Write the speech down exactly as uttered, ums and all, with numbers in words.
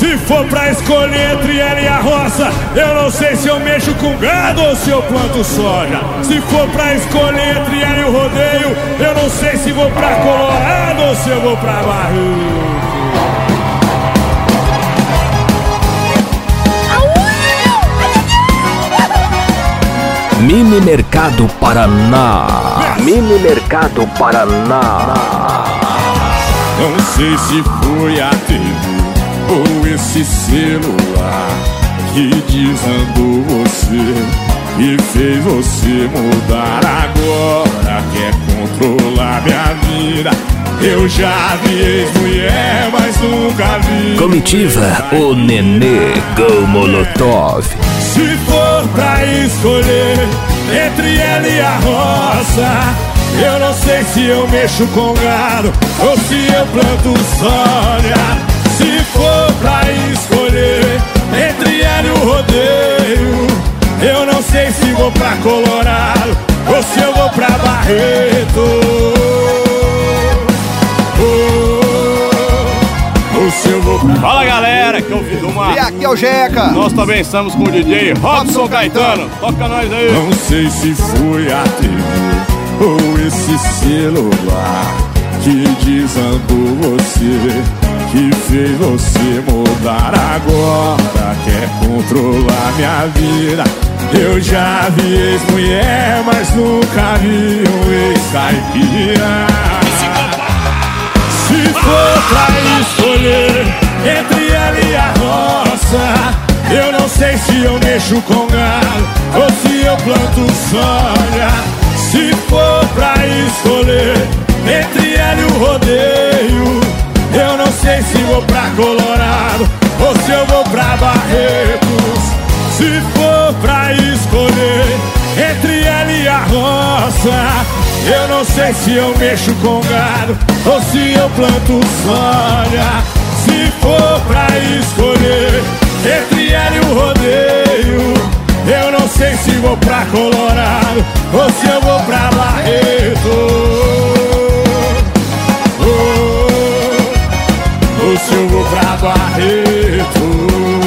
Se for pra escolher entre ela e a roça, eu não sei se eu mexo com gado ou se eu planto soja. Se for pra escolher entre ela e o rodeio, eu não sei se vou pra Colorado ou se eu vou pra Barreiro. Mini Mercado Paraná. Mini Mercado Paraná. Não sei se foi a T V ou esse celular que desandou você e fez você mudar. Agora quer controlar minha vida. Eu já vi ex-mulher, mas nunca vi. Comitiva O Nenê Go Molotov. Se for pra escolher entre ela e a roça, eu não sei se eu mexo com gado ou se eu planto soja. Se for pra escolher entre ela e o rodeio, eu não sei se vou pra Colorado ou se eu vou pra Barreto. Ou se eu vou pra... Fala galera, que é o Vidumar. E aqui é o Jeca. Nós também estamos com o D J Robson Caetano. Toca nós aí. Não sei se foi a T V ou esse celular que desandou você, que fez você mudar. Agora quer controlar minha vida. Eu já vi ex-mulher, mas nunca vi um ex-caipira. Se for pra escolher entre ela e a roça, eu não sei se eu mexo com gado ou se eu planto soja. Se for pra escolher entre ela e o rodeio, eu não sei se vou pra Colorado ou se eu vou pra Barretos. Se for pra escolher entre ela e a roça, eu não sei se eu mexo com gado ou se eu planto soja. Se for pra escolher entre ela e o rodeio, eu não sei se vou pra Colorado ou se eu vou pra Barreto. Ou se eu vou pra Barreto.